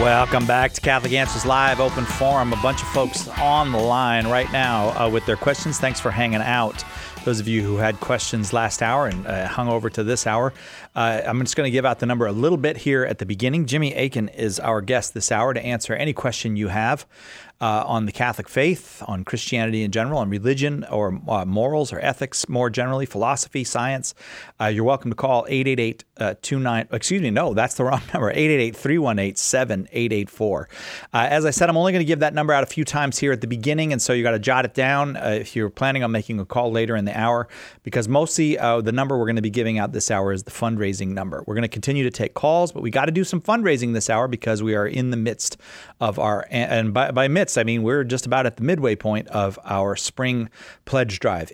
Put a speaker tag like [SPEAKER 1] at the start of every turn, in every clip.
[SPEAKER 1] Welcome back to Catholic Answers Live, open forum. A bunch of folks on the line right now with their questions. Thanks for hanging out. Those of you who had questions last hour and hung over to this hour, I'm just going to give out the number a little bit here at the beginning. Jimmy Akin is our guest this hour to answer any question you have on the Catholic faith, on Christianity in general, on religion or morals or ethics more generally, philosophy, science. You're welcome to call 888-29. Excuse me, no, that's the wrong number. 888-318-7884. As I said, I'm only going to give that number out a few times here at the beginning, and so you got to jot it down if you're planning on making a call later in the hour, because mostly the number we're going to be giving out this hour is the fundraising number. We're going to continue to take calls, but we got to do some fundraising this hour because we are in the midst of our, and by midst, I mean we're just about at the midway point of our spring pledge drive.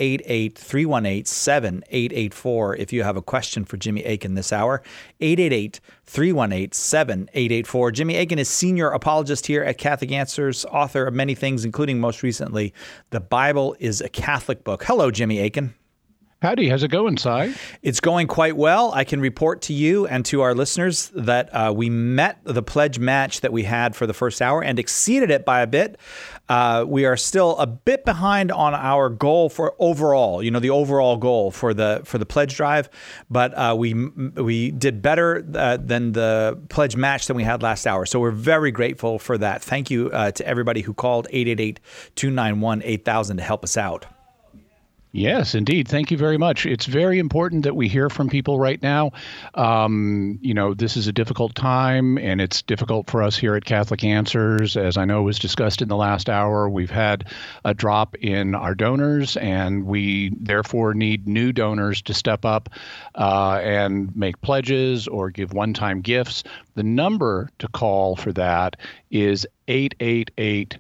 [SPEAKER 1] 888-318-7884 if you have a question for Jimmy Akin this hour. 888-318-7884. Jimmy Akin is senior apologist here at Catholic Answers, author of many things, including most recently, The Bible is a Catholic Book. Hello, Jimmy Akin.
[SPEAKER 2] Howdy, how's it going, Si?
[SPEAKER 1] It's going quite well. I can report to you and to our listeners that we met the pledge match that we had for the first hour and exceeded it by a bit. We are still a bit behind on our goal for overall, the overall goal for the pledge drive, but we did better than the pledge match that we had last hour. So we're very grateful for that. Thank you to everybody who called 888-291-8000 to help us out.
[SPEAKER 2] Yes, indeed. Thank you very much. It's very important that we hear from people right now. This is a difficult time, and it's difficult for us here at Catholic Answers. As I know was discussed in the last hour, we've had a drop in our donors, and we therefore need new donors to step up and make pledges or give one-time gifts. The number to call for that is 888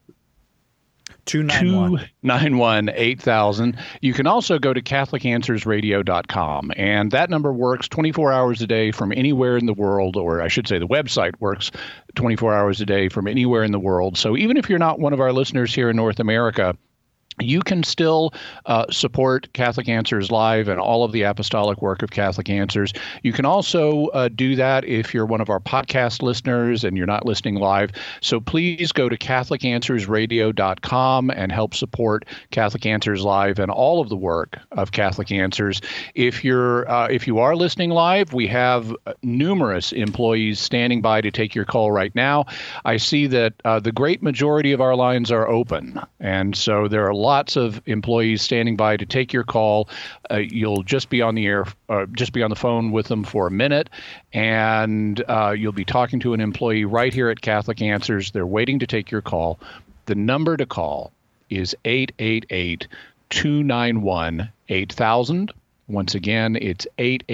[SPEAKER 2] 291-8000. You can also go to CatholicAnswersRadio.com, and that number works 24 hours a day from anywhere in the world, or I should say the website works 24 hours a day from anywhere in the world. So even if you're not one of our listeners here in North America, you can still support Catholic Answers Live and all of the apostolic work of Catholic Answers. You can also do that if you're one of our podcast listeners and you're not listening live. So please go to CatholicAnswersRadio.com and help support Catholic Answers Live and all of the work of Catholic Answers. If you are listening live, we have numerous employees standing by to take your call right now. I see that the great majority of our lines are open, and so there are lots of employees standing by to take your call. You'll just be on the air, just be on the phone with them for a minute, and you'll be talking to an employee right here at Catholic Answers. They're waiting to take your call. The number to call is 888-291-8000. Once again, it's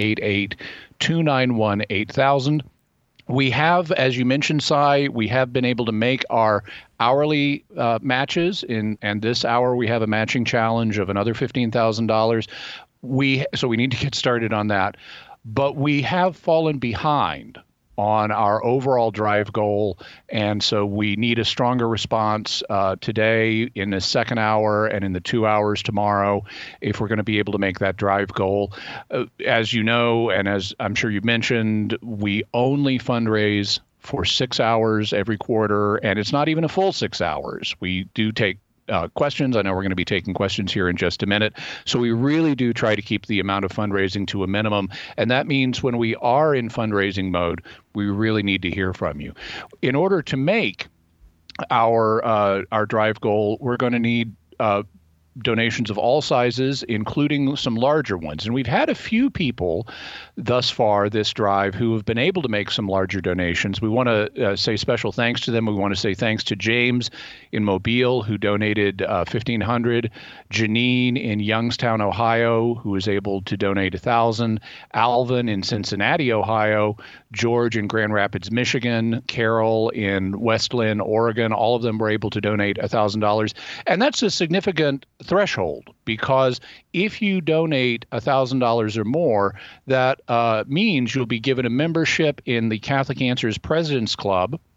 [SPEAKER 2] 888-291-8000. We have, as you mentioned, Si, we have been able to make our hourly matches, and this hour we have a matching challenge of another $15,000. So we need to get started on that. But we have fallen behind on our overall drive goal, and so we need a stronger response today in the second hour and in the 2 hours tomorrow if we're going to be able to make that drive goal. As you know, and as I'm sure you've mentioned, we only fundraise for 6 hours every quarter, and it's not even a full 6 hours. We do take questions. I know we're going to be taking questions here in just a minute. So we really do try to keep the amount of fundraising to a minimum. And that means when we are in fundraising mode, we really need to hear from you. In order to make our drive goal, we're going to need donations of all sizes, including some larger ones. And we've had a few people thus far this drive who have been able to make some larger donations. We want to say special thanks to them. We want to say thanks to James in Mobile, who donated $1,500, Janine in Youngstown, Ohio, who was able to donate $1,000, Alvin in Cincinnati, Ohio, George in Grand Rapids, Michigan, Carol in West Lynn, Oregon. All of them were able to donate $1,000. And that's a significant threshold, because if you donate $1,000 or more, that means you'll be given a membership in the Catholic Answers President's Club,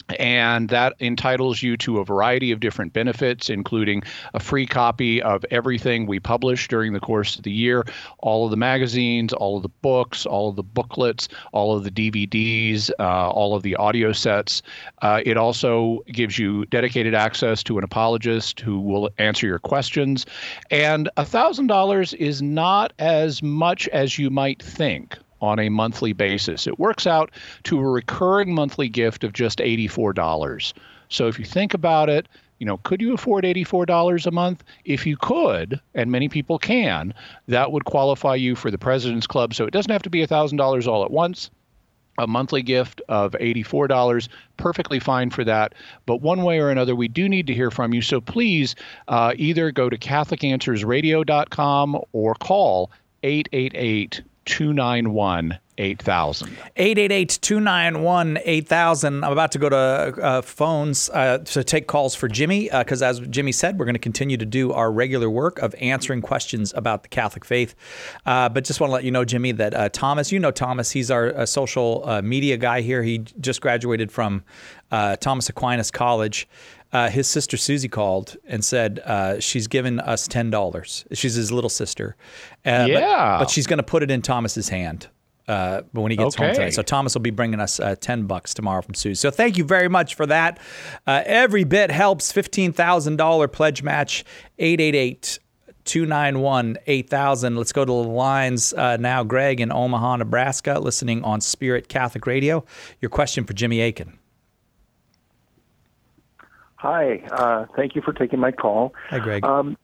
[SPEAKER 2] And that entitles you to a variety of different benefits, including a free copy of everything we publish during the course of the year, all of the magazines, all of the books, all of the booklets, all of the DVDs, all of the audio sets. It also gives you dedicated access to an apologist who will answer your questions. And $1,000 is not as much as you might think on a monthly basis. It works out to a recurring monthly gift of just $84. So if you think about it, could you afford $84 a month? If you could, and many people can, that would qualify you for the President's Club. So it doesn't have to be $1,000 all at once. A monthly gift of $84, perfectly fine for that. But one way or another, we do need to hear from you. So please either go to CatholicAnswersRadio.com or call 888-291-8000.
[SPEAKER 1] 888-291-8000. I'm about to go to phones to take calls for Jimmy because, as Jimmy said, we're going to continue to do our regular work of answering questions about the Catholic faith. But just want to let you know, Jimmy, that Thomas, Thomas, he's our social media guy here. He just graduated from Thomas Aquinas College. His sister Susie called and said she's given us $10. She's his little sister. But she's going to put it in Thomas's hand. But when he gets home today. So Thomas will be bringing us $10 tomorrow from Susie. So thank you very much for that. Every bit helps. $15,000 pledge match, 888-291-8000. Let's go to the lines now. Greg in Omaha, Nebraska, listening on Spirit Catholic Radio. Your question for Jimmy Akin.
[SPEAKER 3] Hi. Thank you for taking my call.
[SPEAKER 1] Hi, Greg.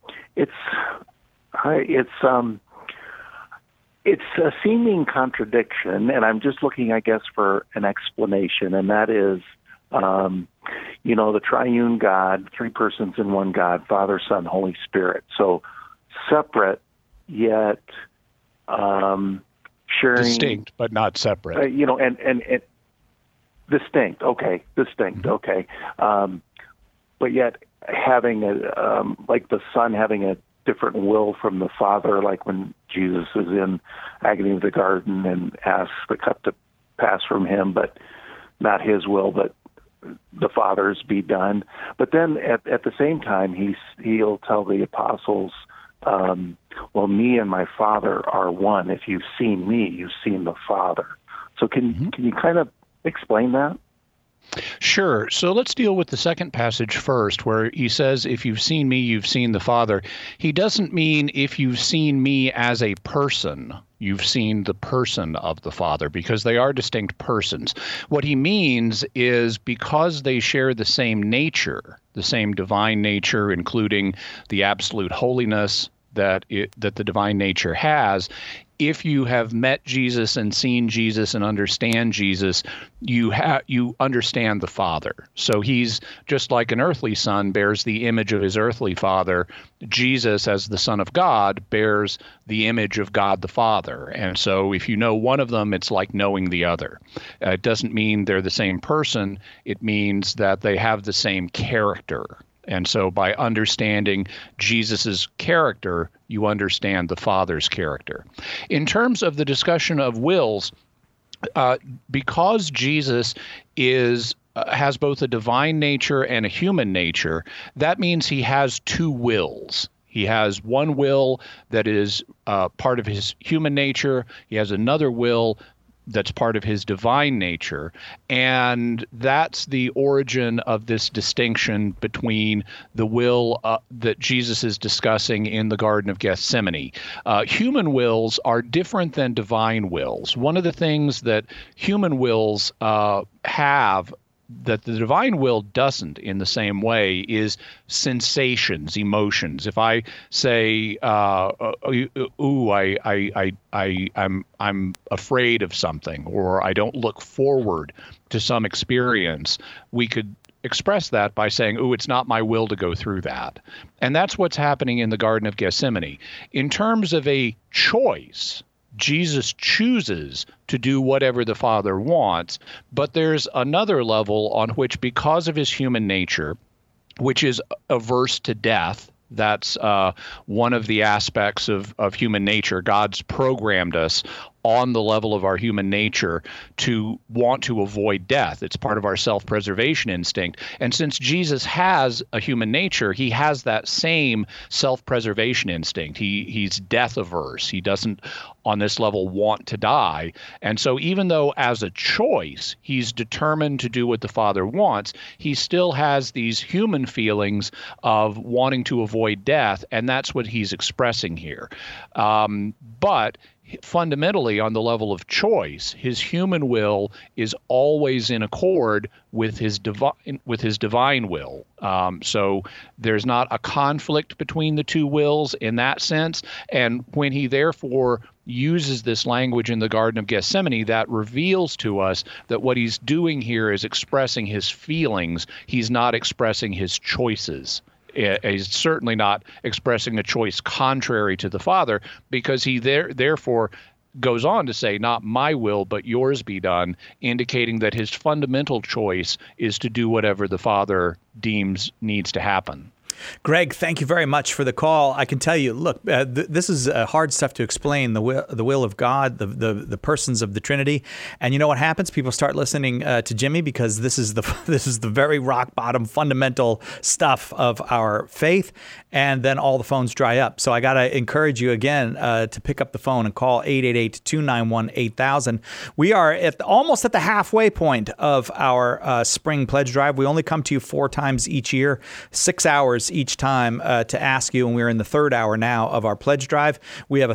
[SPEAKER 3] It's a seeming contradiction, and I'm just looking, I guess, for an explanation, and that is, the triune God, three persons in one God, Father, Son, Holy Spirit. So separate, yet sharing.
[SPEAKER 2] Distinct, but not separate.
[SPEAKER 3] And distinct. Okay, distinct. Okay. But yet having like the Son having a different will from the Father, like when Jesus is in agony of the garden and asks the cup to pass from him, but not his will, but the Father's be done. But then at the same time, he'll tell the apostles, well, me and my Father are one. If you've seen me, you've seen the Father. So can you kind of explain that?
[SPEAKER 2] Sure. So let's deal with the second passage first, where he says, if you've seen me, you've seen the Father. He doesn't mean if you've seen me as a person, you've seen the person of the Father, because they are distinct persons. What he means is because they share the same nature, the same divine nature, including the absolute holiness that the divine nature has, if you have met Jesus and seen Jesus and understand Jesus, you understand the Father. So he's just like an earthly son bears the image of his earthly father. Jesus, as the Son of God, bears the image of God the Father. And so if you know one of them, it's like knowing the other. It doesn't mean they're the same person. It means that they have the same character. And so by understanding Jesus's character, you understand the Father's character. In terms of the discussion of wills, because Jesus has both a divine nature and a human nature, that means he has two wills. He has one will that is part of his human nature. He has another will that's part of his divine nature. And that's the origin of this distinction between the will that Jesus is discussing in the Garden of Gethsemane. Human wills are different than divine wills. One of the things that human wills have that the divine will doesn't in the same way is sensations, emotions. If I say, I'm afraid of something, or I don't look forward to some experience, we could express that by saying, it's not my will to go through that. And that's what's happening in the Garden of Gethsemane. In terms of a choice, Jesus chooses to do whatever the Father wants, but there's another level on which, because of his human nature, which is averse to death, that's one of the aspects of human nature. God's programmed us on the level of our human nature to want to avoid death. It's part of our self-preservation instinct. And since Jesus has a human nature, he has that same self-preservation instinct. He's death averse. He doesn't, on this level, want to die. And so even though as a choice, he's determined to do what the Father wants, he still has these human feelings of wanting to avoid death, and that's what he's expressing here. But fundamentally, on the level of choice, his human will is always in accord with his divine will. So there's not a conflict between the two wills in that sense. And when he therefore uses this language in the Garden of Gethsemane, that reveals to us that what he's doing here is expressing his feelings. He's not expressing his choices. He's certainly not expressing a choice contrary to the Father, because he therefore goes on to say, not my will, but yours be done, indicating that his fundamental choice is to do whatever the Father deems needs to happen.
[SPEAKER 1] Greg, thank you very much for the call. I can tell you, look, this is hard stuff to explain, the will of God, the persons of the Trinity. And you know what happens? People start listening to Jimmy because this is the very rock bottom fundamental stuff of our faith. And then all the phones dry up. So I got to encourage you again to pick up the phone and call 888-291-8000. We are almost at the halfway point of our spring pledge drive. We only come to you 4 times each year, 6 hours each time to ask you, and we're in the 3rd hour now of our pledge drive. We have a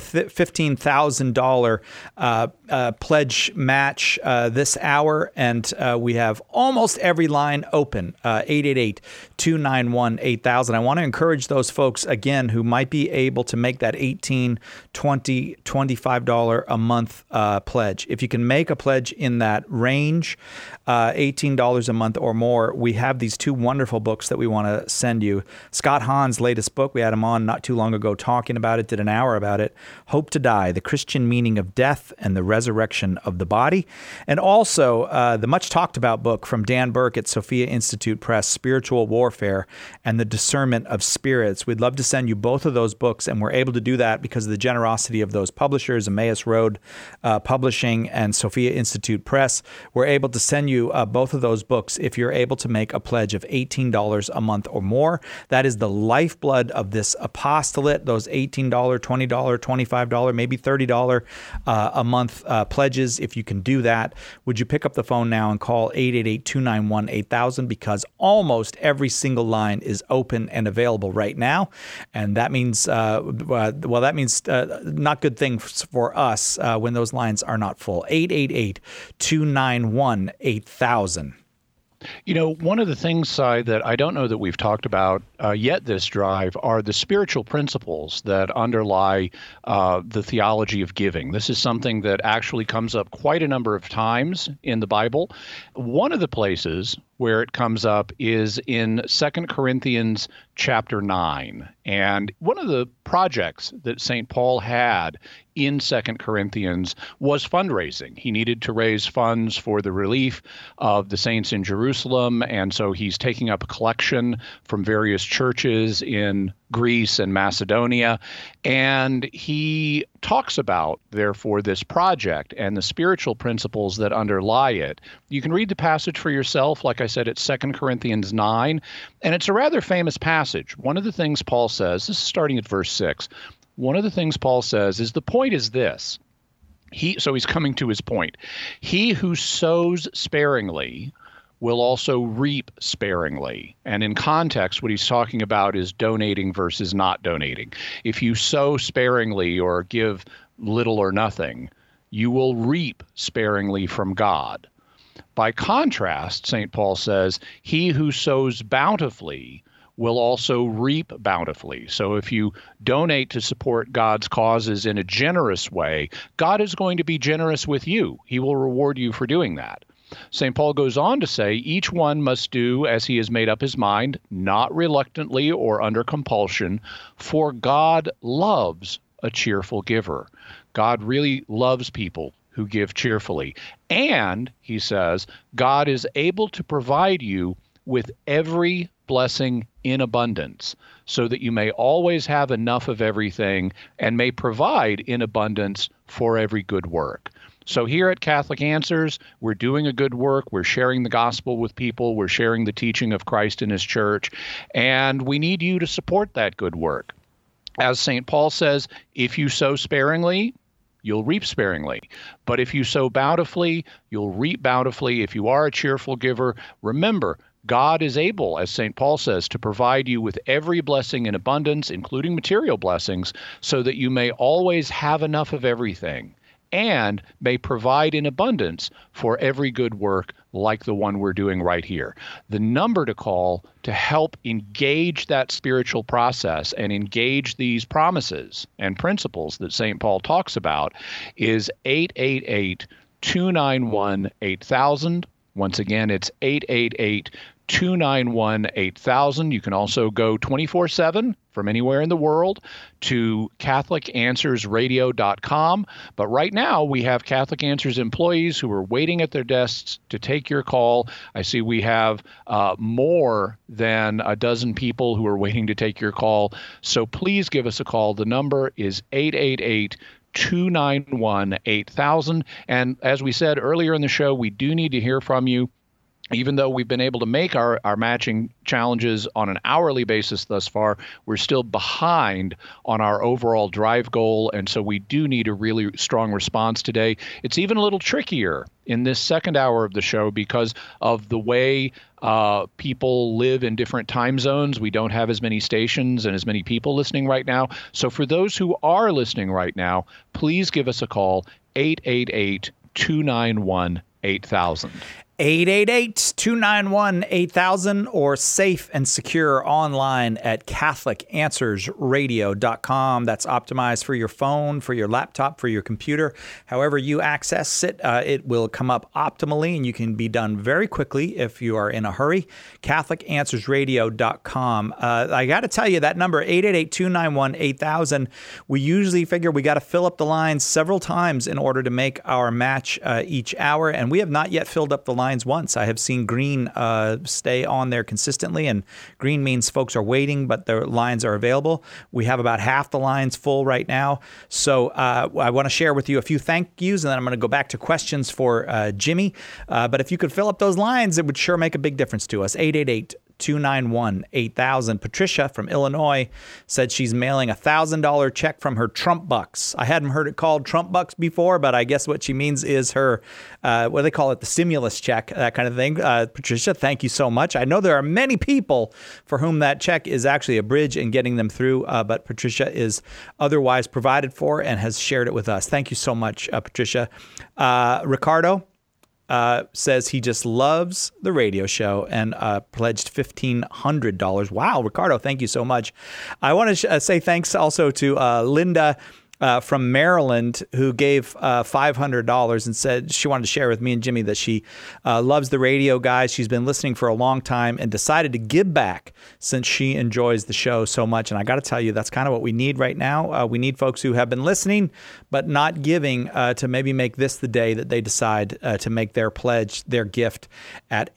[SPEAKER 1] $15,000 pledge match this hour, and we have almost every line open, 888-291-8000. I want to encourage those folks, again, who might be able to make that $18, $20, $25 a month pledge. If you can make a pledge in that range, $18 a month or more, we have these 2 wonderful books that we want to send you. Scott Hahn's latest book, we had him on not too long ago talking about it, did an hour about it, Hope to Die, The Christian Meaning of Death and the Resurrection of the Body. And also the much talked about book from Dan Burke at Sophia Institute Press, Spiritual Warfare and the Discernment of Spirits. We'd love to send you both of those books, and we're able to do that because of the generosity of those publishers, Emmaus Road Publishing and Sophia Institute Press. We're able to send you both of those books if you're able to make a pledge of $18 a month or more. That is the lifeblood of this apostolate, those $18, $20, $25, maybe $30 a month pledges. If you can do that, would you pick up the phone now and call 888-291-8000, because almost every single line is open and available right now. And that means, that means not good things for us when those lines are not full. 888-291-8000.
[SPEAKER 2] You know, one of the things, Si, that I don't know that we've talked about yet this drive are the spiritual principles that underlie the theology of giving. This is something that actually comes up quite a number of times in the Bible. One of the places where it comes up is in 2 Corinthians chapter 9. And one of the projects that St. Paul had in 2 Corinthians was fundraising. He needed to raise funds for the relief of the saints in Jerusalem, and so he's taking up a collection from various churches in Greece and Macedonia, and he talks about, therefore, this project and the spiritual principles that underlie it. You can read the passage for yourself. Like I said, it's 2 Corinthians 9, and it's a rather famous passage. One of the things Paul says, this is starting at verse 6, one of the things Paul says is the point is this. So he's coming to his point. He who sows sparingly will also reap sparingly. And in context, what he's talking about is donating versus not donating. If you sow sparingly or give little or nothing, you will reap sparingly from God. By contrast, St. Paul says, he who sows bountifully will also reap bountifully. So if you donate to support God's causes in a generous way, God is going to be generous with you. He will reward you for doing that. St. Paul goes on to say, each one must do as he has made up his mind, not reluctantly or under compulsion, for God loves a cheerful giver. God really loves people who give cheerfully. And, he says, God is able to provide you with every blessing in abundance, so that you may always have enough of everything and may provide in abundance for every good work. So here at Catholic Answers, we're doing a good work. We're sharing the gospel with people. We're sharing the teaching of Christ in his church. And we need you to support that good work. As St. Paul says, if you sow sparingly, you'll reap sparingly. But if you sow bountifully, you'll reap bountifully. If you are a cheerful giver, remember, God is able, as St. Paul says, to provide you with every blessing in abundance, including material blessings, so that you may always have enough of everything and may provide in abundance for every good work like the one we're doing right here. The number to call to help engage that spiritual process and engage these promises and principles that St. Paul talks about is 888-291-8000. Once again, it's 888-291-8000. You can also go 24/7 from anywhere in the world to CatholicAnswersRadio.com. But right now, we have Catholic Answers employees who are waiting at their desks to take your call. I see we have more than a dozen people who are waiting to take your call. So please give us a call. The number is 888-291-8000. And as we said earlier in the show, we do need to hear from you. Even though we've been able to make our matching challenges on an hourly basis thus far, we're still behind on our overall drive goal. And so we do need a really strong response today. It's even a little trickier in this second hour of the show because of the way people live in different time zones. We don't have as many stations and as many people listening right now. So for those who are listening right now, please give us a call, 888-291-8000.
[SPEAKER 1] 888-291-8000 or safe and secure online at CatholicAnswersRadio.com. That's optimized for your phone, for your laptop, for your computer. However you access it, it will come up optimally, and you can be done very quickly if you are in a hurry. CatholicAnswersRadio.com. I got to tell you, that number, 888-291-8000, we usually figure we got to fill up the lines several times in order to make our match each hour, and we have not yet filled up the lines once. I have seen green stay on there consistently, and green means folks are waiting, but their lines are available. We have about half the lines full right now. So I want to share with you a few thank yous, and then I'm going to go back to questions for Jimmy. But if you could fill up those lines, it would sure make a big difference to us. 888-291-8000. Patricia from Illinois said she's mailing a $1,000 check from her Trump bucks. I hadn't heard it called Trump bucks before, but I guess what she means is her, what do they call it, the stimulus check, that kind of thing. Patricia, thank you so much. I know there are many people for whom that check is actually a bridge in getting them through, but Patricia is otherwise provided for and has shared it with us. Thank you so much, Patricia. Ricardo says he just loves the radio show and pledged $1,500. Wow, Ricardo, thank you so much. I want to say thanks also to Linda from Maryland, who gave $500 and said she wanted to share with me and Jimmy that she loves the radio, guys. She's been listening for a long time and decided to give back since she enjoys the show so much. And I got to tell you, that's kind of what we need right now. We need folks who have been listening but not giving to maybe make this the day that they decide to make their pledge, their gift at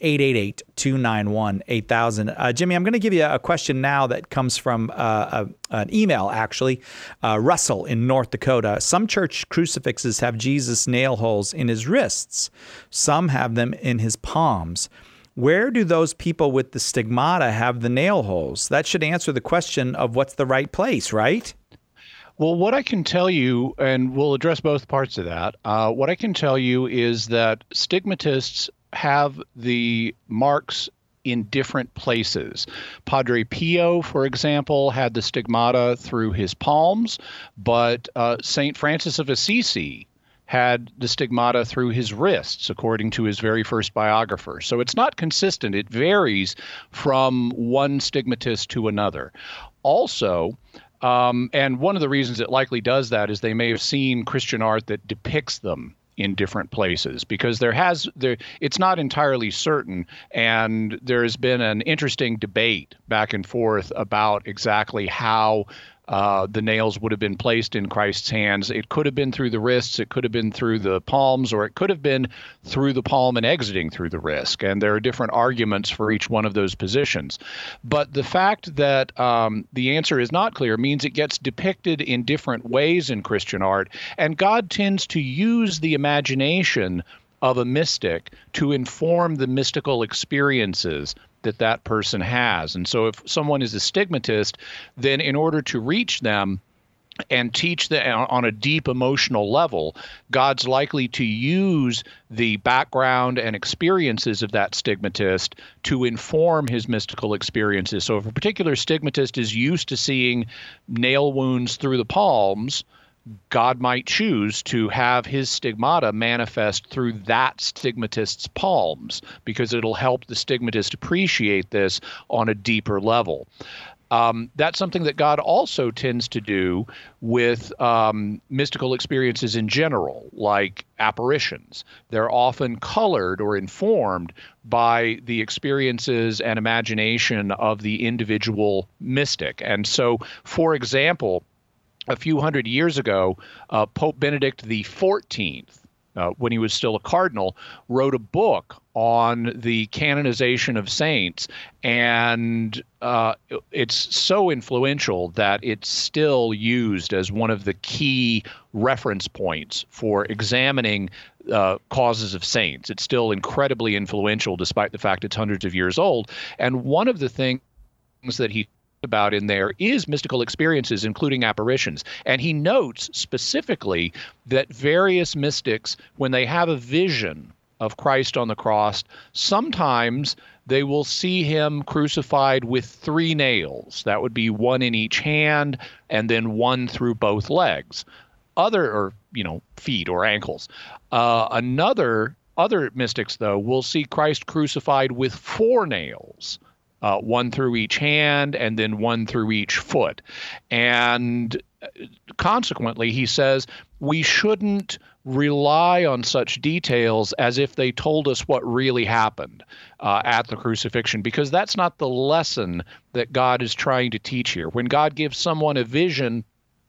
[SPEAKER 1] 888-291-8000. Jimmy, I'm going to give you a question now that comes from an email, actually. Russell in North Dakota. Some church crucifixes have Jesus nail holes in his wrists. Some have them in his palms. Where do those people with the stigmata have the nail holes? That should answer the question of what's the right place, right?
[SPEAKER 2] Well, what I can tell you, and we'll address both parts of that, what I can tell you is that stigmatists have the marks in different places. Padre Pio, for example, had the stigmata through his palms, but St. Francis of Assisi had the stigmata through his wrists, according to his very first biographer. So it's not consistent. It varies from one stigmatist to another. Also, and one of the reasons it likely does that is they may have seen Christian art that depicts them in different places, because it's not entirely certain, and there's been an interesting debate back and forth about exactly how the nails would have been placed in Christ's hands. It could have been through the wrists, it could have been through the palms, or it could have been through the palm and exiting through the wrist. And there are different arguments for each one of those positions. But the fact that the answer is not clear means it gets depicted in different ways in Christian art, and God tends to use the imagination of a mystic to inform the mystical experiences that person has. And so if someone is a stigmatist, then in order to reach them and teach them on a deep emotional level, God's likely to use the background and experiences of that stigmatist to inform his mystical experiences. So if a particular stigmatist is used to seeing nail wounds through the palms, God might choose to have his stigmata manifest through that stigmatist's palms, because it'll help the stigmatist appreciate this on a deeper level. That's something that God also tends to do with mystical experiences in general, like apparitions. They're often colored or informed by the experiences and imagination of the individual mystic. And so, for example, a few hundred years ago, Pope Benedict XIV, when he was still a cardinal, wrote a book on the canonization of saints, and it's so influential that it's still used as one of the key reference points for examining causes of saints. It's still incredibly influential despite the fact it's hundreds of years old. And one of the things that he about in there is mystical experiences, including apparitions. And he notes specifically that various mystics, when they have a vision of Christ on the cross, sometimes they will see him crucified with 3 nails. That would be 1 in each hand and then 1 through both legs, feet or ankles. Other mystics, though, will see Christ crucified with 4 nails. 1 through each hand and then 1 through each foot. And consequently, he says, we shouldn't rely on such details as if they told us what really happened at the crucifixion, because that's not the lesson that God is trying to teach here. When God gives someone a vision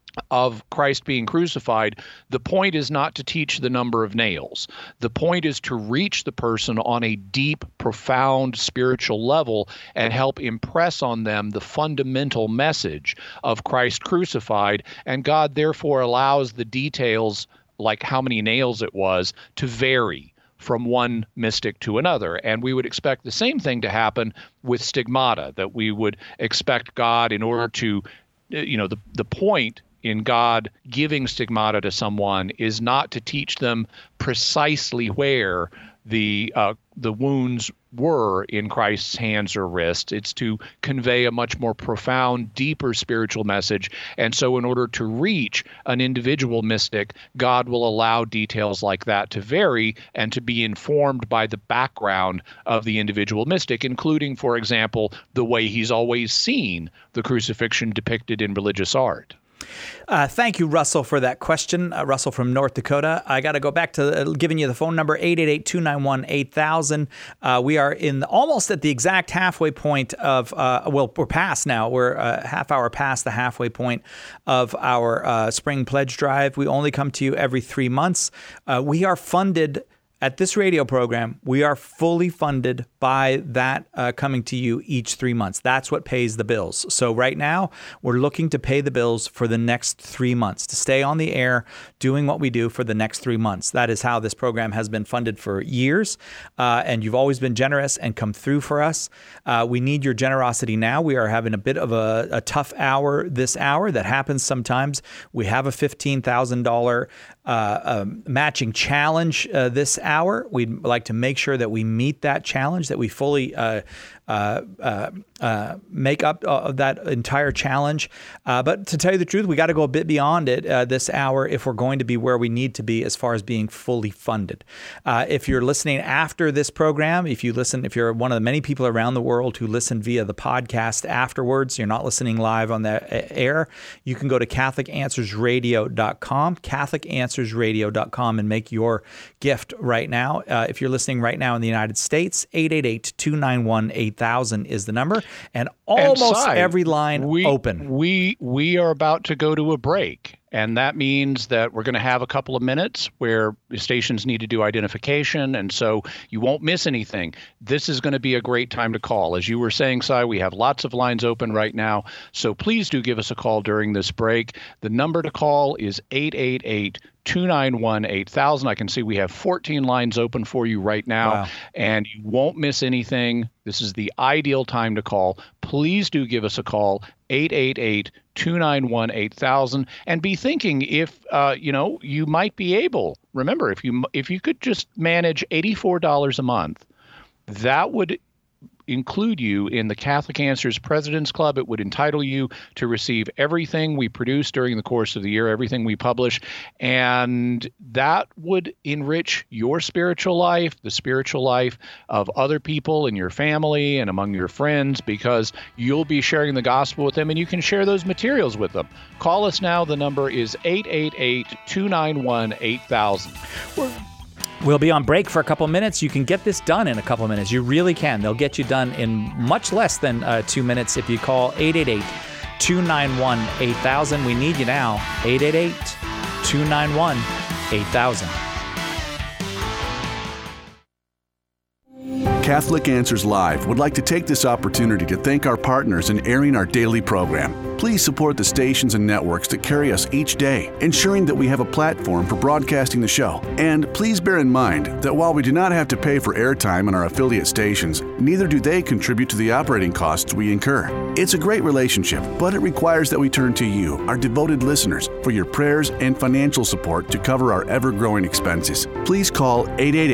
[SPEAKER 2] of Christ being crucified, the point is not to teach the number of nails. The point is to reach the person on a deep, profound spiritual level and help impress on them the fundamental message of Christ crucified. And God therefore allows the details, like how many nails it was, to vary from one mystic to another. And we would expect the same thing to happen with stigmata, that we would expect God, in order to, the point in God giving stigmata to someone is not to teach them precisely where the wounds were in Christ's hands or wrists. It's to convey a much more profound, deeper spiritual message. And so in order to reach an individual mystic, God will allow details like that to vary and to be informed by the background of the individual mystic, including, for example, the way he's always seen the crucifixion depicted in religious art.
[SPEAKER 1] Thank you, Russell, for that question. Russell from North Dakota. I got to go back to giving you the phone number, 888-291-8000. We are almost at the exact halfway point of, we're past now. We're a half hour past the halfway point of our spring pledge drive. We only come to you every 3 months. We are funded at this radio program. We are fully funded by that coming to you each 3 months. That's what pays the bills. So right now, we're looking to pay the bills for the next 3 months, to stay on the air doing what we do for the next 3 months. That is how this program has been funded for years. And you've always been generous and come through for us. We need your generosity now. We are having a bit of a tough hour this hour. That happens sometimes. We have a $15,000 matching challenge this hour. We'd like to make sure that we meet that challenge, that we fully make up that entire challenge. But to tell you the truth, we got to go a bit beyond it this hour if we're going to be where we need to be as far as being fully funded. If you're listening after this program, if you're one of the many people around the world who listen via the podcast afterwards, you're not listening live on the air, you can go to CatholicAnswersRadio.com, CatholicAnswersRadio.com, and make your gift right now. If you're listening right now in the United States, 888-291-8000 is the number. and almost
[SPEAKER 2] Si,
[SPEAKER 1] every line open.
[SPEAKER 2] We are about to go to a break. And that means that we're going to have a couple of minutes where the stations need to do identification. And so you won't miss anything. This is going to be a great time to call. As you were saying, Si, we have lots of lines open right now. So please do give us a call during this break. The number to call is 888-291-8000. I can see we have 14 lines open for you right now. Wow. And you won't miss anything. This is the ideal time to call. Please do give us a call, 888-291-8000, and be thinking if you might be able. Remember, if you could just manage $84 a month, that would include you in the Catholic Answers President's Club. It would entitle you to receive everything we produce during the course of the year, everything we publish, and that would enrich your spiritual life, the spiritual life of other people in your family and among your friends, because you'll be sharing the gospel with them and you can share those materials with them. Call us now. The number is 888-291-8000.
[SPEAKER 1] We'll be on break for a couple minutes. You can get this done in a couple minutes. You really can. They'll get you done in much less than 2 minutes if you call 888-291-8000. We need you now. 888-291-8000.
[SPEAKER 4] Catholic Answers Live would like to take this opportunity to thank our partners in airing our daily program. Please support the stations and networks that carry us each day, ensuring that we have a platform for broadcasting the show. And please bear in mind that while we do not have to pay for airtime on our affiliate stations, neither do they contribute to the operating costs we incur. It's a great relationship, but it requires that we turn to you, our devoted listeners, for your prayers and financial support to cover our ever-growing expenses. Please call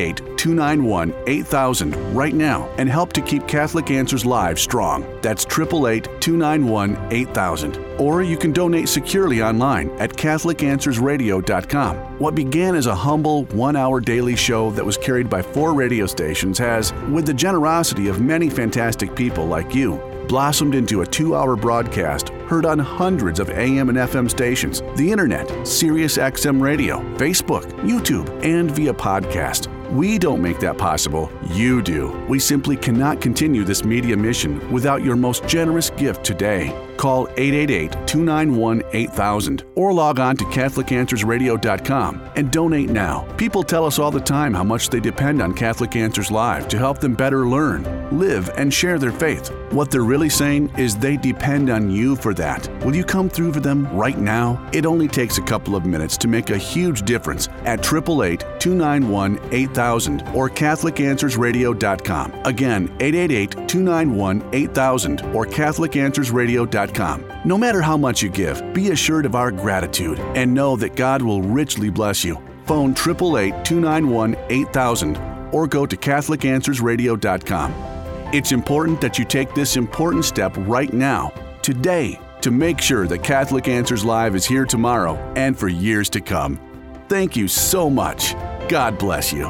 [SPEAKER 4] 888-291-8000 right now and help to keep Catholic Answers Live strong. That's 888-291-8000. Or you can donate securely online at CatholicAnswersRadio.com. What began as a humble one-hour daily show that was carried by 4 radio stations has, with the generosity of many fantastic people like you, blossomed into a 2-hour broadcast heard on hundreds of AM and FM stations, the internet, Sirius XM Radio, Facebook, YouTube, and via podcast. We don't make that possible. You do. We simply cannot continue this media mission without your most generous gift today. Call 888-291-8000 or log on to CatholicAnswersRadio.com and donate now. People tell us all the time how much they depend on Catholic Answers Live to help them better learn, live, and share their faith. What they're really saying is they depend on you for that. Will you come through for them right now? It only takes a couple of minutes to make a huge difference at 888-291-8000 or CatholicAnswersRadio.com. Again, 888-291-8000 or CatholicAnswersRadio.com. No matter how much you give, be assured of our gratitude and know that God will richly bless you. Phone 888-291-8000 or go to CatholicAnswersRadio.com. It's important that you take this important step right now, today, to make sure that Catholic Answers Live is here tomorrow and for years to come. Thank you so much. God bless you.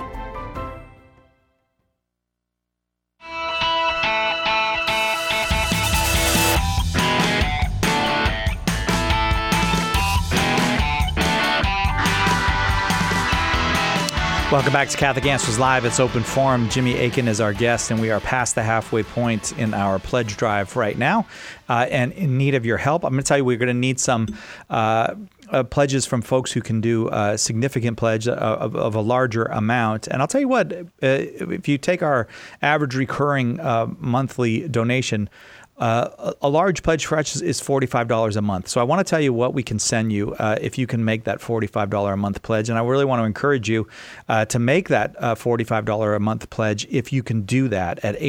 [SPEAKER 1] Welcome back to Catholic Answers Live. It's Open Forum. Jimmy Akin is our guest, and we are past the halfway point in our pledge drive right now and in need of your help. I'm going to tell you we're going to need some pledges from folks who can do a significant pledge of a larger amount. And I'll tell you what, if you take our average recurring monthly donation, a large pledge for us is $45 a month. So I want to tell you what we can send you if you can make that $45 a month pledge. And I really want to encourage you to make that $45 a month pledge if you can do that at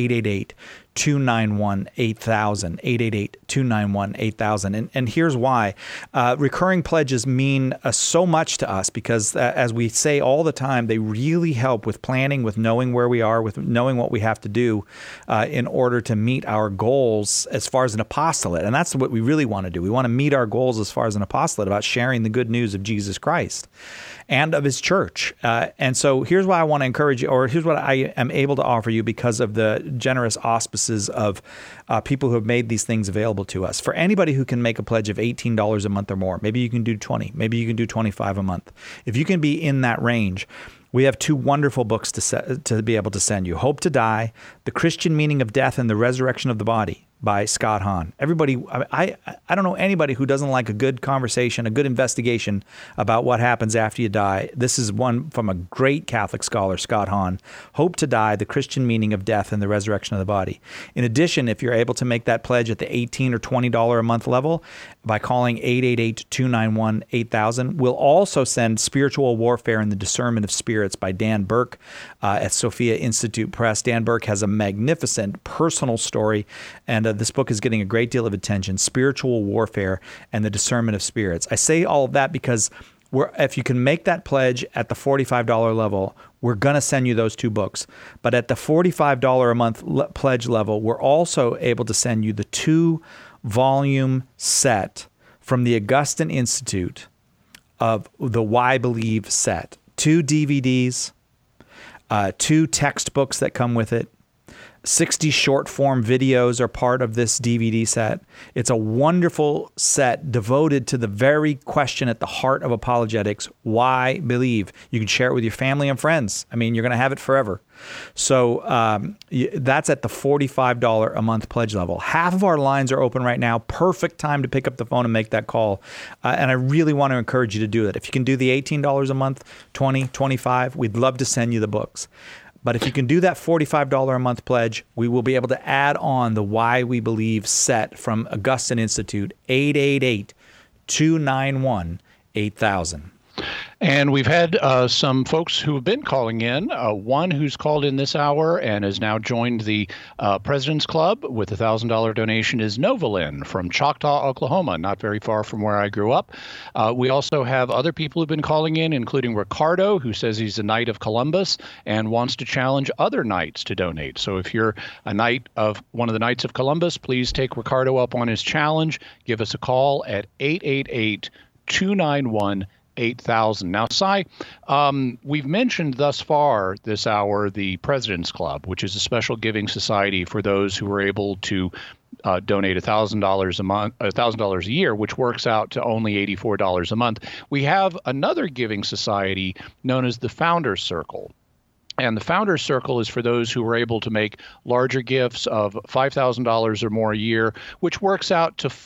[SPEAKER 1] 888-291-8000, 888-291-8000. And here's why. Recurring pledges mean so much to us because, as we say all the time, they really help with planning, with knowing where we are, with knowing what we have to do in order to meet our goals as far as an apostolate. And that's what we really want to do. We want to meet our goals as far as an apostolate about sharing the good news of Jesus Christ and of his church. And so here's why I want to encourage you, or here's what I am able to offer you because of the generous auspices of people who have made these things available to us. For anybody who can make a pledge of $18 a month or more, maybe you can do 20, maybe you can do 25 a month. If you can be in that range, we have 2 wonderful books to be able to send you. Hope to Die, The Christian Meaning of Death and the Resurrection of the Body. by Scott Hahn. Everybody, I don't know anybody who doesn't like a good conversation, a good investigation about what happens after you die. This is one from a great Catholic scholar, Scott Hahn. Hope to Die, the Christian Meaning of Death and the Resurrection of the Body. In addition, if you're able to make that pledge at the $18 or $20 a month level by calling 888-291-8000, we'll also send Spiritual Warfare and the Discernment of Spirits by Dan Burke at Sophia Institute Press. Dan Burke has a magnificent personal story, and this book is getting a great deal of attention, Spiritual Warfare and the Discernment of Spirits. I say all of that because if you can make that pledge at the $45 level, we're going to send you those two books. But at the $45 a month pledge level, we're also able to send you the 2-volume set from the Augustine Institute of the Why Believe set. 2 DVDs, 2 textbooks that come with it. 60 short form videos are part of this DVD set. It's a wonderful set devoted to the very question at the heart of apologetics, why believe? You can share it with your family and friends. I mean, you're going to have it forever. So that's at the $45 a month pledge level. Half of our lines are open right now. Perfect time to pick up the phone and make that call. And I really want to encourage you to do that. If you can do the $18 a month, $20, $25, we'd love to send you the books. But if you can do that $45 a month pledge, we will be able to add on the Why We Believe set from Augustine Institute, 888-291-8000.
[SPEAKER 2] And we've had some folks who have been calling in. One who's called in this hour and has now joined the President's Club with a $1,000 donation is Novalyn from Choctaw, Oklahoma, not very far from where I grew up. We also have other people who've been calling in, including Ricardo, who says he's a Knight of Columbus and wants to challenge other Knights to donate. So if you're a Knight of one of the Knights of Columbus, please take Ricardo up on his challenge. Give us a call at 888-291-8000. Now, Cy, we've mentioned thus far this hour the President's Club, which is a special giving society for those who are able to donate $1,000 a month, $1,000 a year, which works out to only $84 a month. We have another giving society known as the Founders Circle. And the Founders Circle is for those who are able to make larger gifts of $5,000 or more a year, which works out to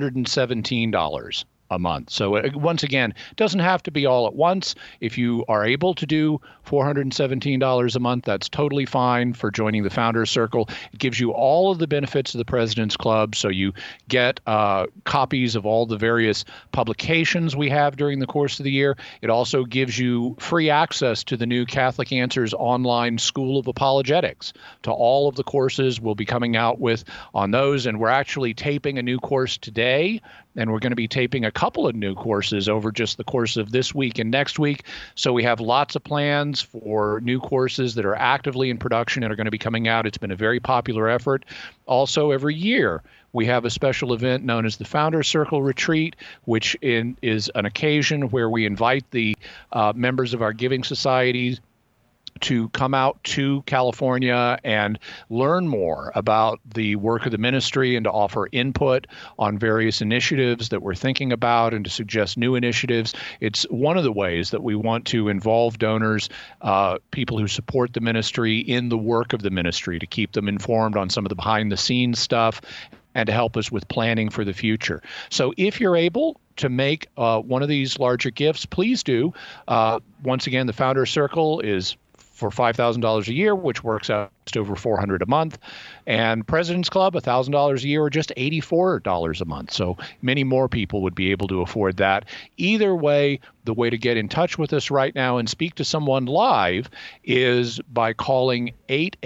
[SPEAKER 2] $417 a month. So once again, it doesn't have to be all at once. If you are able to do $417 a month, that's totally fine for joining the Founders Circle. It gives you all of the benefits of the President's Club. So you get copies of all the various publications we have during the course of the year. It also gives you free access to the new Catholic Answers online School of Apologetics, to all of the courses we'll be coming out with on those. And we're actually taping a new course today, and we're going to be taping a couple of new courses over just the course of this week and next week. So we have lots of plans for new courses that are actively in production and are going to be coming out. It's been a very popular effort. Also, every year, we have a special event known as the Founders Circle Retreat, which is an occasion where we invite the members of our giving societies to come out to California and learn more about the work of the ministry and to offer input on various initiatives that we're thinking about and to suggest new initiatives. It's one of the ways that we want to involve donors, people who support the ministry, in the work of the ministry, to keep them informed on some of the behind-the-scenes stuff and to help us with planning for the future. So if you're able to make one of these larger gifts, please do. Once again, the Founders Circle is for $5,000 a year, which works out just over $400 a month. And President's Club, $1,000 a year, or just $84 a month. So many more people would be able to afford that. Either way, the way to get in touch with us right now and speak to someone live is by calling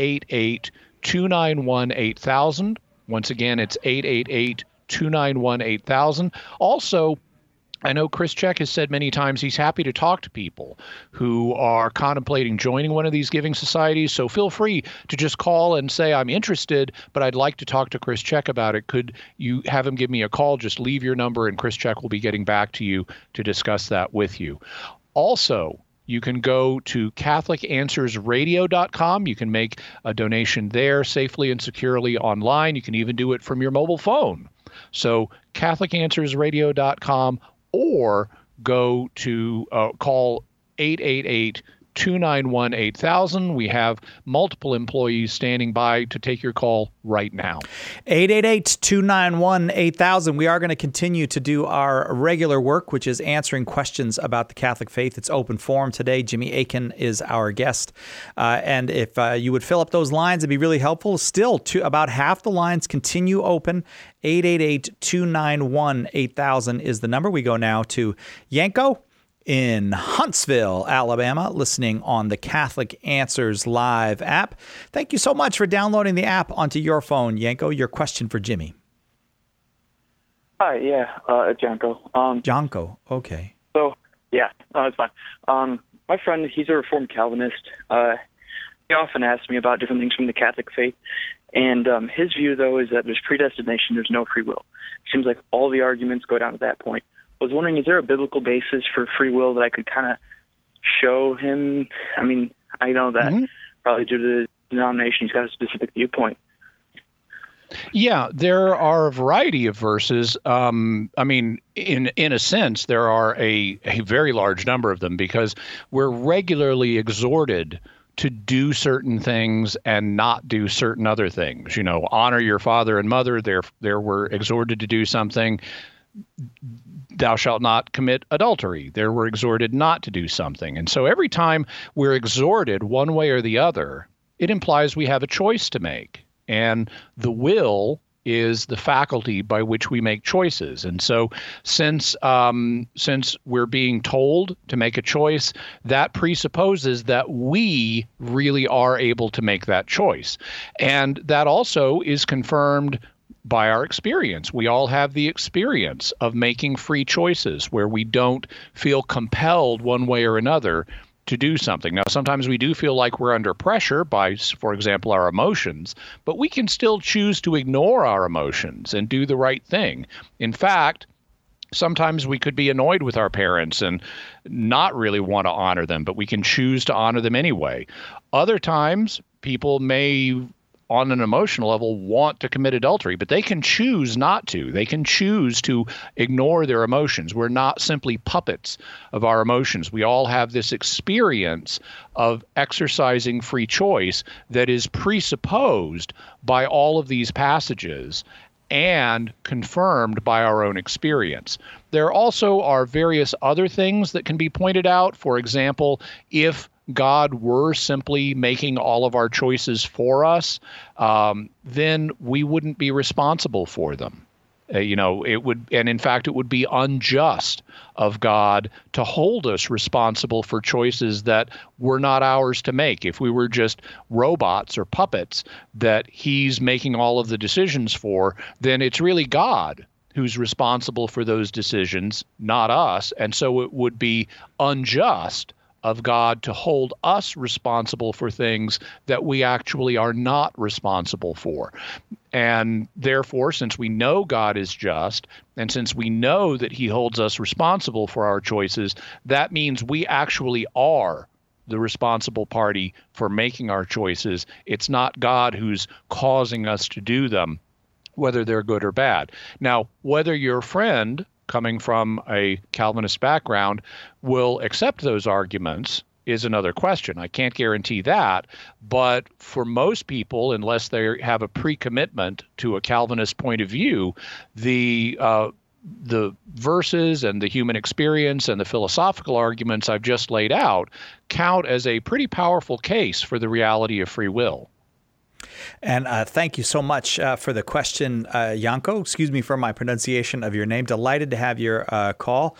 [SPEAKER 2] 888-291-8000. Once again, it's 888-291-8000. Also, I know Chris Check has said many times he's happy to talk to people who are contemplating joining one of these giving societies. So feel free to just call and say, I'm interested, but I'd like to talk to Chris Check about it. Could you have him give me a call? Just leave your number and Chris Check will be getting back to you to discuss that with you. Also, you can go to CatholicAnswersRadio.com. You can make a donation there safely and securely online. You can even do it from your mobile phone. So CatholicAnswersRadio.com, or go to call 888 888-291-8000. We have multiple employees standing by to take your call right now.
[SPEAKER 1] 888-291-8000. We are going to continue to do our regular work, which is answering questions about the Catholic faith. It's open forum today. Jimmy Akin is our guest. And if you would fill up those lines, it'd be really helpful. Still, about half the lines continue open. 888-291-8000 is the number. We go now to Yanko in Huntsville, Alabama, listening on the Catholic Answers Live app. Thank you so much for downloading the app onto your phone. Yanko, your question for Jimmy.
[SPEAKER 5] Hi, Janko.
[SPEAKER 1] Janko, okay.
[SPEAKER 5] So, it's fine. My friend, he's a Reformed Calvinist. He often asks me about different things from the Catholic faith. And his view, though, is that there's predestination, there's no free will. It seems like all the arguments go down to that point. I was wondering, is there a biblical basis for free will that I could kind of show him? I mean, I know that probably due to the denomination, he's got a specific viewpoint.
[SPEAKER 2] Yeah, there are a variety of verses. I mean, in a sense, there are a very large number of them because we're regularly exhorted to do certain things and not do certain other things. You know, honor your father and mother. There we're exhorted to do something. Thou shalt not commit adultery. There we're exhorted not to do something. And so every time we're exhorted one way or the other, it implies we have a choice to make. And the will is the faculty by which we make choices. And so since we're being told to make a choice, that presupposes that we really are able to make that choice. And that also is confirmed by our experience. We all have the experience of making free choices where we don't feel compelled one way or another to do something. Now, sometimes we do feel like we're under pressure by, for example, our emotions, but we can still choose to ignore our emotions and do the right thing. In fact, sometimes we could be annoyed with our parents and not really want to honor them, but we can choose to honor them anyway. Other times, people may, on an emotional level, want to commit adultery, but they can choose not to. They can choose to ignore their emotions. We're not simply puppets of our emotions. We all have this experience of exercising free choice that is presupposed by all of these passages and confirmed by our own experience. There also are various other things that can be pointed out. For example, if God were simply making all of our choices for us, then we wouldn't be responsible for them. It would, and in fact, it would be unjust of God to hold us responsible for choices that were not ours to make. If we were just robots or puppets that he's making all of the decisions for, then it's really God who's responsible for those decisions, not us. And so it would be unjust of God to hold us responsible for things that we actually are not responsible for. And therefore, since we know God is just, and since we know that he holds us responsible for our choices, that means we actually are the responsible party for making our choices. It's not God who's causing us to do them, whether they're good or bad. Now, whether your friend coming from a Calvinist background will accept those arguments is another question. I can't guarantee that, but for most people, unless they have a pre-commitment to a Calvinist point of view, the verses and the human experience and the philosophical arguments I've just laid out count as a pretty powerful case for the reality of free will.
[SPEAKER 1] And thank you so much for the question, Yanko. Excuse me for my pronunciation of your name. Delighted to have your call.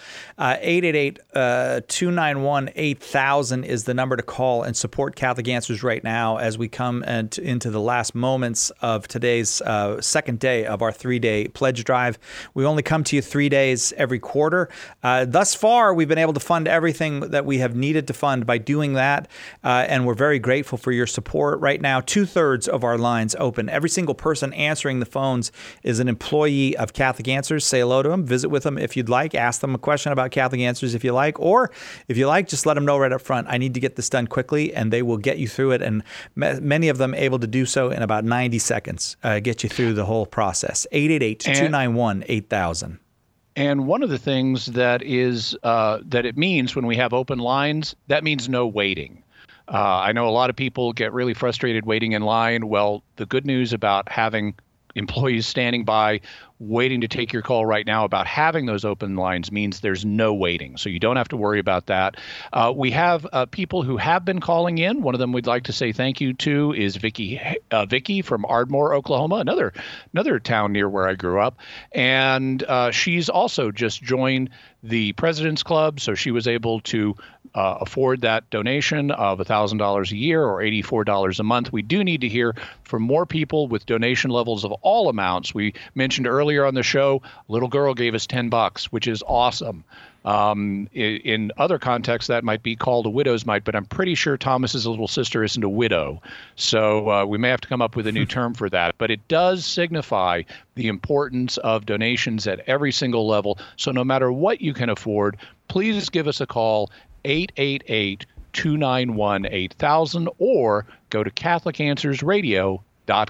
[SPEAKER 1] 888-291-8000 is the number to call and support Catholic Answers right now as we come into the last moments of today's second day of our 3-day pledge drive. We only come to you 3 days every quarter. Thus far, we've been able to fund everything that we have needed to fund by doing that, and we're very grateful for your support. Right now, 2/3 of our lines open. Every single person answering the phones is an employee of Catholic Answers. Say hello to them, visit with them if you'd like, ask them a question about Catholic Answers if you like, or if you like, just let them know right up front, I need to get this done quickly, and they will get you through it, and many of them able to do so in about 90 seconds, get you through the whole process. 888-291-8000.
[SPEAKER 2] And one of the things that is that it means when we have open lines, that means no waiting. I know a lot of people get really frustrated waiting in line. Well, the good news about having employees standing by waiting to take your call right now about having those open lines means there's no waiting. So you don't have to worry about that. We have people who have been calling in. One of them we'd like to say thank you to is Vicky from Ardmore, Oklahoma, another town near where I grew up. And she's also just joined the President's Club, so she was able to afford that donation of $1,000 a year or $84 a month. We do need to hear from more people with donation levels of all amounts. We mentioned earlier on the show, a little girl gave us $10, which is awesome. In other contexts, that might be called a widow's mite, but I'm pretty sure Thomas's little sister isn't a widow. So we may have to come up with a new term for that. But it does signify the importance of donations at every single level. So no matter what you can afford, please give us a call, 888-291-8000, or go to CatholicAnswersRadio.com.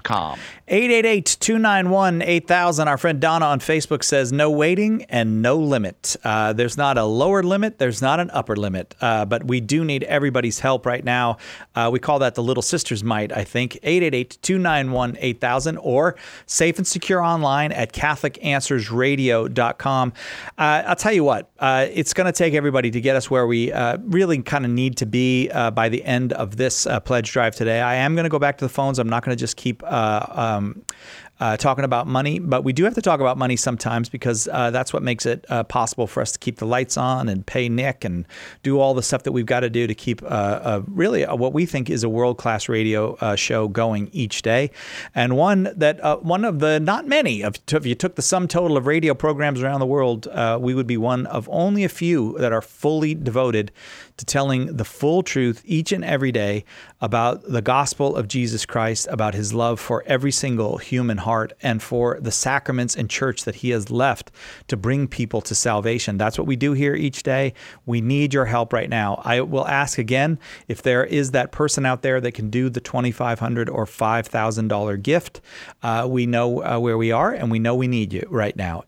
[SPEAKER 1] 888-291-8000. Our friend Donna on Facebook says no waiting and no limit. There's not a lower limit. There's not an upper limit. But we do need everybody's help right now. We call that the Little Sisters Mite, I think. 888-291-8000 or safe and secure online at CatholicAnswersRadio.com. I'll tell you what, it's going to take everybody to get us where we really kind of need to be by the end of this pledge drive today. I am going to go back to the phones. I'm not going to just keep talking about money, but we do have to talk about money sometimes because that's what makes it possible for us to keep the lights on and pay Nick and do all the stuff that we've got to do to keep really what we think is a world-class radio show going each day. And one of the not many, if you took the sum total of radio programs around the world, we would be one of only a few that are fully devoted to telling the full truth each and every day about the gospel of Jesus Christ, about his love for every single human heart, and for the sacraments and church that he has left to bring people to salvation. That's what we do here each day. We need your help right now. I will ask again, if there is that person out there that can do the $2,500 or $5,000 gift, we know where we are, and we know we need you right now.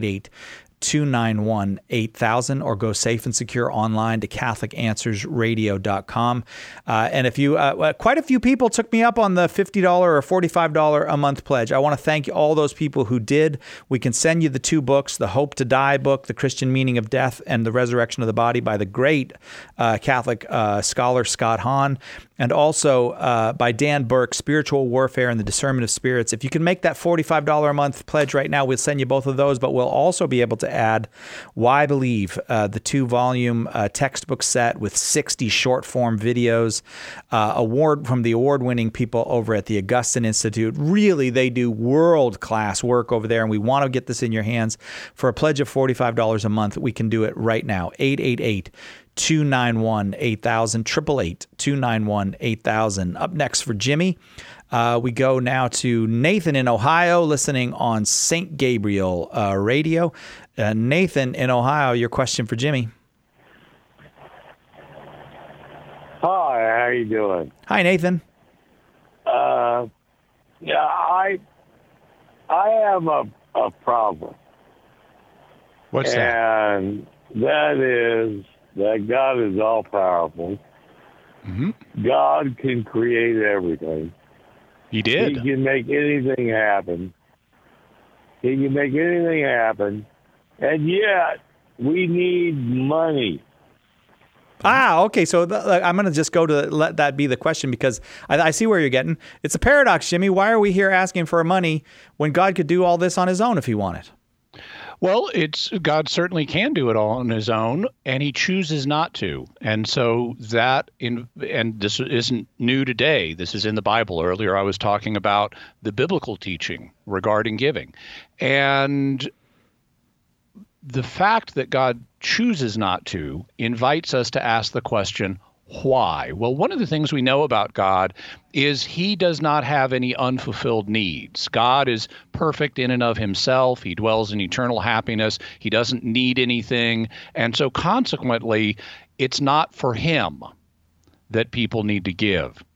[SPEAKER 1] 888-291-8000 or go safe and secure online to CatholicAnswersRadio.com. And if you, quite a few people took me up on the $50 or $45 a month pledge. I want to thank all those people who did. We can send you the two books, the Hope to Die book, The Christian Meaning of Death, and The Resurrection of the Body by the great Catholic scholar Scott Hahn, and also by Dan Burke, Spiritual Warfare and the Discernment of Spirits. If you can make that $45 a month pledge right now, we'll send you both of those, but we'll also be able to add Why Believe, the 2-volume textbook set with 60 short-form videos, award from the award-winning people over at the Augustine Institute. Really, they do world-class work over there, and we want to get this in your hands. For a pledge of $45 a month, we can do it right now. 888-291-8000, 888-291-8000. Up next for Jimmy, we go now to Nathan in Ohio, listening on St. Gabriel Radio. Nathan in Ohio, your question for Jimmy.
[SPEAKER 6] Hi, how you doing?
[SPEAKER 1] Hi, Nathan.
[SPEAKER 6] I have a problem.
[SPEAKER 2] What's that?
[SPEAKER 6] And that is that God is all-powerful.
[SPEAKER 2] Mm-hmm.
[SPEAKER 6] God can create everything.
[SPEAKER 2] He did.
[SPEAKER 6] He can make anything happen. And yet, we need money.
[SPEAKER 1] Okay. So I'm going to just go to let that be the question, because I see where you're getting. It's a paradox, Jimmy. Why are we here asking for money when God could do all this on his own if he wanted?
[SPEAKER 2] Well, God certainly can do it all on his own, and he chooses not to. And so and this isn't new today. This is in the Bible. Earlier, I was talking about the biblical teaching regarding giving. And the fact that God chooses not to invites us to ask the question, why? Well, one of the things we know about God is he does not have any unfulfilled needs. God is perfect in and of himself. He dwells in eternal happiness. He doesn't need anything. And so consequently, it's not for him that people need to give.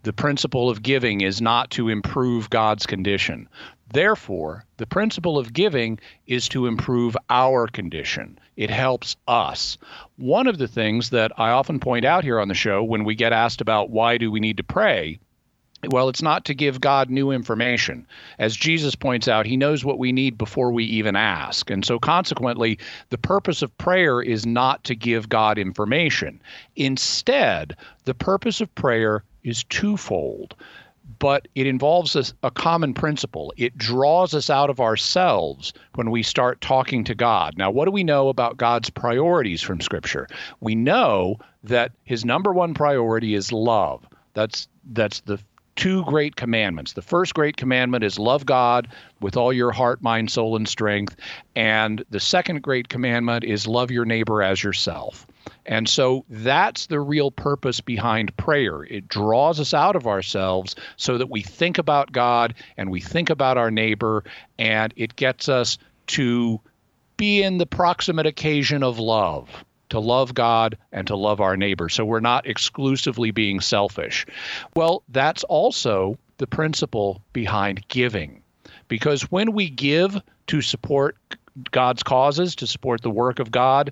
[SPEAKER 2] the principle of giving is not to improve God's condition. Therefore, the principle of giving is to improve our condition. It helps us. One of the things that I often point out here on the show when we get asked about why do we need to pray, well, it's not to give God new information. As Jesus points out, he knows what we need before we even ask. And so consequently, the purpose of prayer is not to give God information. Instead, the purpose of prayer is twofold, but it involves a common principle. It draws us out of ourselves when we start talking to God. Now, what do we know about God's priorities from Scripture? We know that his number one priority is love. That's the two great commandments. The first great commandment is love God with all your heart, mind, soul, and strength. And the second great commandment is love your neighbor as yourself. And so that's the real purpose behind prayer. It draws us out of ourselves so that we think about God and we think about our neighbor, and it gets us to be in the proximate occasion of love, to love God and to love our neighbor. So we're not exclusively being selfish. Well, that's also the principle behind giving. Because when we give to support God's causes, to support the work of God,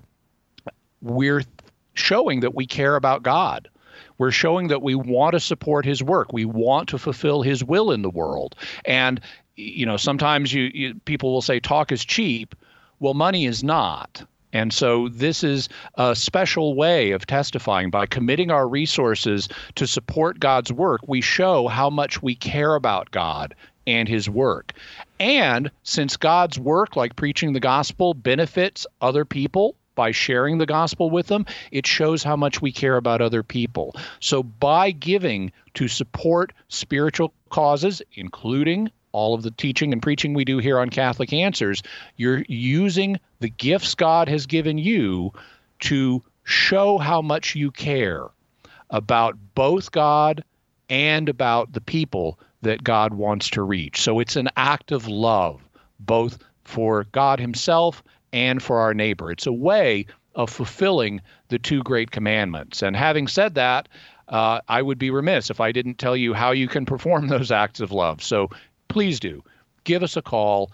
[SPEAKER 2] we're showing that we care about God. We're showing that we want to support his work. We want to fulfill his will in the world. And, sometimes people will say talk is cheap. Well, money is not. And so this is a special way of testifying. By committing our resources to support God's work, we show how much we care about God and his work. And since God's work, like preaching the gospel, benefits other people by sharing the gospel with them, it shows how much we care about other people. So by giving to support spiritual causes, including all of the teaching and preaching we do here on Catholic Answers, you're using the gifts God has given you to show how much you care about both God and about the people that God wants to reach. So it's an act of love, both for God himself and for our neighbor. It's a way of fulfilling the two great commandments. And having said that, I would be remiss if I didn't tell you how you can perform those acts of love. So please do. Give us a call,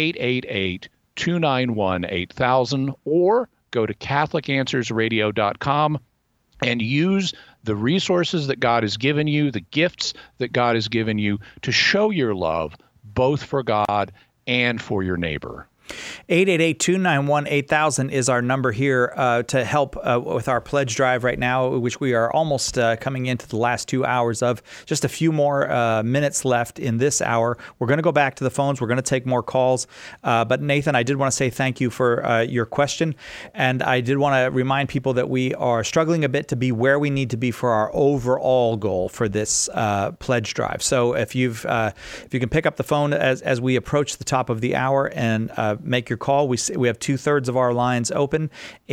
[SPEAKER 2] 888-291-8000, or go to CatholicAnswersRadio.com and use the resources that God has given you, the gifts that God has given you, to show your love both for God and for your neighbor.
[SPEAKER 1] 888-291-8000 is our number here to help with our pledge drive right now, which we are almost coming into the last 2 hours of. Just a few more minutes left in this hour. We're going to go back to the phones. We're going to take more calls. But Nathan, I did want to say thank you for your question. And I did want to remind people that we are struggling a bit to be where we need to be for our overall goal for this pledge drive. So if you can pick up the phone as we approach the top of the hour and make your call. We have 2/3 of our lines open.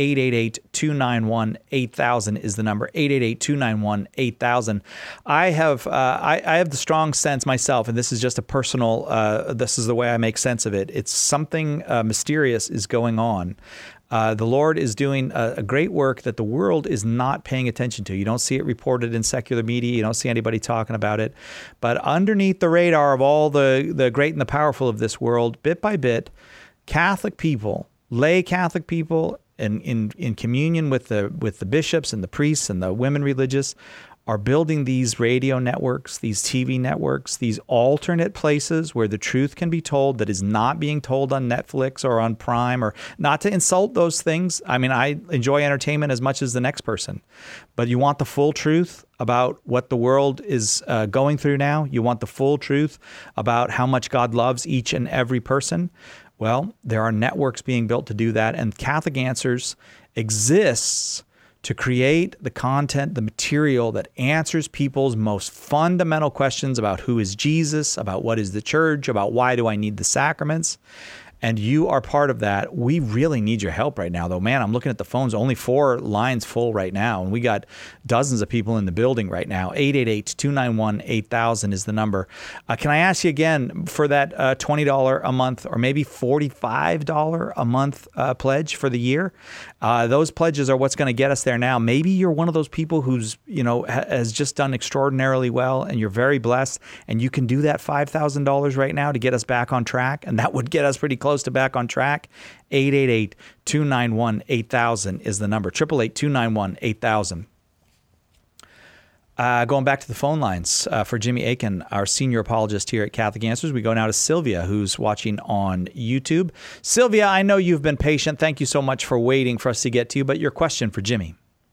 [SPEAKER 1] 888-291-8000 is the number. 888-291-8000. I have the strong sense myself, and this is just a personal. This is the way I make sense of it. It's something mysterious is going on. The Lord is doing a great work that the world is not paying attention to. You don't see it reported in secular media. You don't see anybody talking about it. But underneath the radar of all the great and the powerful of this world, bit by bit, Catholic people, lay Catholic people, in communion with the bishops and the priests and the women religious, are building these radio networks, these TV networks, these alternate places where the truth can be told that is not being told on Netflix or on Prime, or not to insult those things. I mean, I enjoy entertainment as much as the next person, but you want the full truth about what the world is going through now. You want the full truth about how much God loves each and every person. Well, there are networks being built to do that, and Catholic Answers exists to create the content, the material that answers people's most fundamental questions about who is Jesus, about what is the church, about why do I need the sacraments. and you are part of that, we really need your help right now, though. Man, I'm looking at the phones, only 4 lines full right now, and we got dozens of people in the building right now. 888-291-8000 is the number. Can I ask you again for that $20 a month or maybe $45 a month pledge for the year? Those pledges are what's going to get us there now. Maybe you're one of those people who's, has just done extraordinarily well, and you're very blessed, and you can do that $5,000 right now to get us back on track, and that would get us pretty close to back on track. 888-291-8000 is the number. 888-291-8000. Going back to the phone lines for Jimmy Akin, our senior apologist here at Catholic Answers, we go now to Sylvia, who's watching on YouTube. Sylvia, I know you've been patient. Thank you so much for waiting for us to get to you, but your question for Jimmy.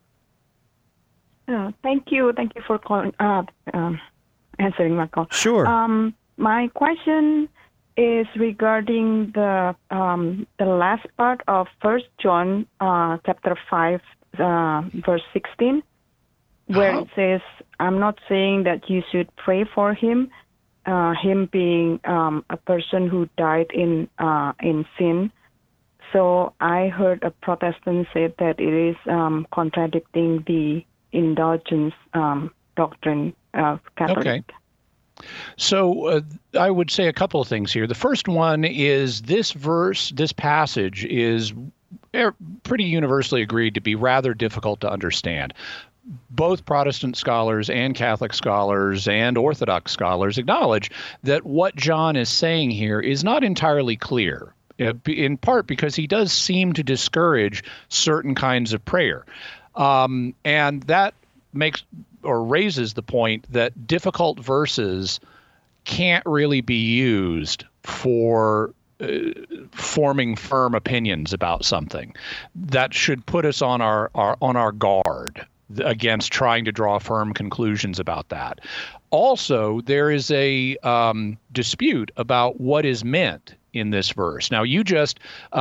[SPEAKER 7] Thank you. Thank you for calling, answering my call.
[SPEAKER 1] Sure.
[SPEAKER 7] My question is regarding the last part of 1 John chapter 5, verse 16. Where it says, I'm not saying that you should pray for him, him being a person who died in sin. So I heard a Protestant say that it is contradicting the indulgence doctrine of Catholic.
[SPEAKER 2] Okay. So I would say a couple of things here. The first one is this passage is pretty universally agreed to be rather difficult to understand. Both Protestant scholars and Catholic scholars and Orthodox scholars acknowledge that what John is saying here is not entirely clear, in part because he does seem to discourage certain kinds of prayer. And that makes or raises the point that difficult verses can't really be used for forming firm opinions about something. That should put us on our guard against trying to draw firm conclusions about that. Also, there is a dispute about what is meant in this verse. Now, you just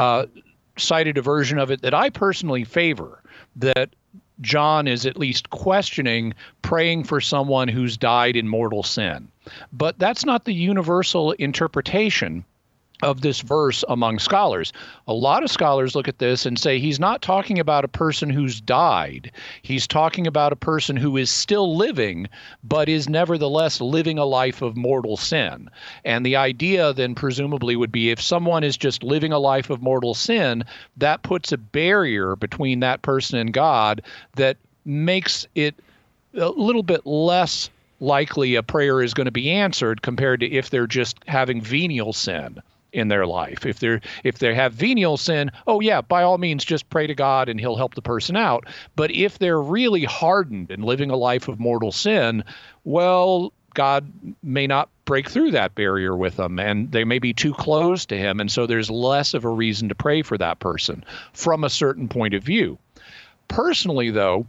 [SPEAKER 2] cited a version of it that I personally favor, that John is at least questioning praying for someone who's died in mortal sin. But that's not the universal interpretation of this verse among scholars. A lot of scholars look at this and say he's not talking about a person who's died. He's talking about a person who is still living, but is nevertheless living a life of mortal sin. And the idea then presumably would be if someone is just living a life of mortal sin, that puts a barrier between that person and God that makes it a little bit less likely a prayer is going to be answered compared to if they're just having venial sin in their life. If they have venial sin, oh yeah, by all means, just pray to God and he'll help the person out. But if they're really hardened and living a life of mortal sin, well, God may not break through that barrier with them, and they may be too close to him. And so there's less of a reason to pray for that person from a certain point of view. Personally, though,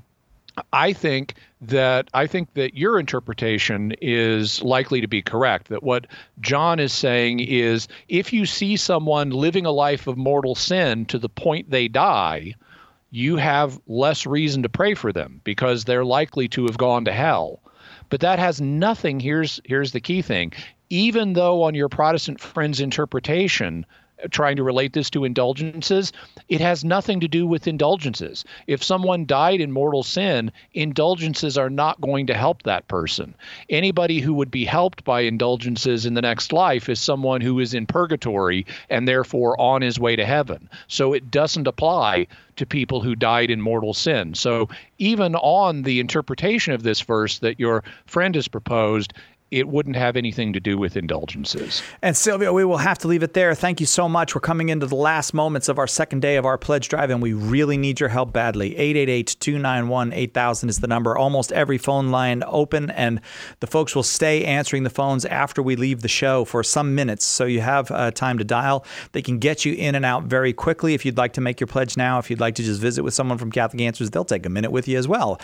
[SPEAKER 2] I think that your interpretation is likely to be correct, that what John is saying is if you see someone living a life of mortal sin to the point they die, you have less reason to pray for them because they're likely to have gone to hell. But that has nothing, here's the key thing, even though on your Protestant friend's interpretation, trying to relate this to indulgences, it has nothing to do with indulgences. If someone died in mortal sin, indulgences are not going to help that person. Anybody who would be helped by indulgences in the next life is someone who is in purgatory and therefore on his way to heaven. So it doesn't apply to people who died in mortal sin. So even on the interpretation of this verse that your friend has proposed, it wouldn't have anything to do with indulgences.
[SPEAKER 1] And Sylvia, we will have to leave it there. Thank you so much. We're coming into the last moments of our second day of our pledge drive, and we really need your help badly. 888-291-8000 is the number. Almost every phone line open, and the folks will stay answering the phones after we leave the show for some minutes, so you have time to dial. They can get you in and out very quickly if you'd like to make your pledge now. If you'd like to just visit with someone from Catholic Answers, they'll take a minute with you as well.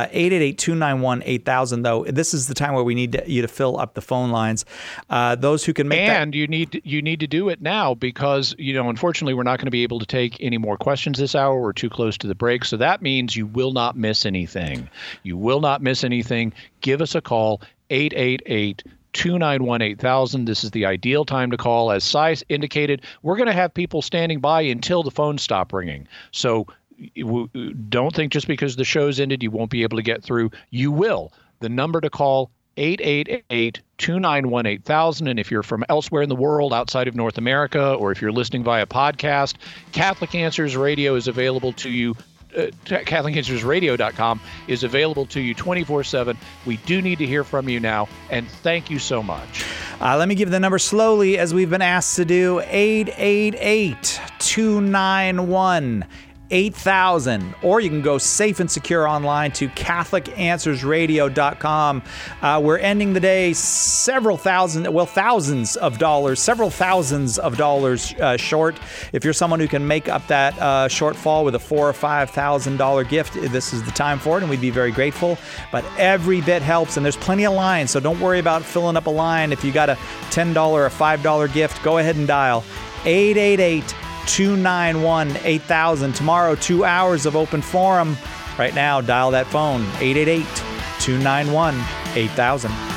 [SPEAKER 1] 888-291-8000, though. This is the time where we need you to fill up the phone lines. Those who can make
[SPEAKER 2] and you need to do it now because, unfortunately, we're not going to be able to take any more questions this hour. We're too close to the break. So that means you will not miss anything. You will not miss anything. Give us a call, 888 888-291-8000. This is the ideal time to call. As Cy indicated, we're going to have people standing by until the phones stop ringing. So don't think just because the show's ended you won't be able to get through. You will. The number to call, 888-291-8000. And if you're from elsewhere in the world outside of North America, or if you're listening via podcast, Catholic Answers Radio is available to you. CatholicAnswersRadio.com is available to you 24/7. We do need to hear from you now, and thank you so much.
[SPEAKER 1] Let me give the number slowly, as we've been asked to do. 888-291-8000. Or you can go safe and secure online to CatholicAnswersRadio.com. We're ending the day several thousands of dollars short. If you're someone who can make up that shortfall with a $4,000 or $5,000 gift, this is the time for it, and we'd be very grateful. But every bit helps, and there's plenty of lines, so don't worry about filling up a line. If you got a $10 or $5 gift, go ahead and dial 888-291-8000. Tomorrow, 2 hours of open forum. Right now, dial that phone, 888-291-8000.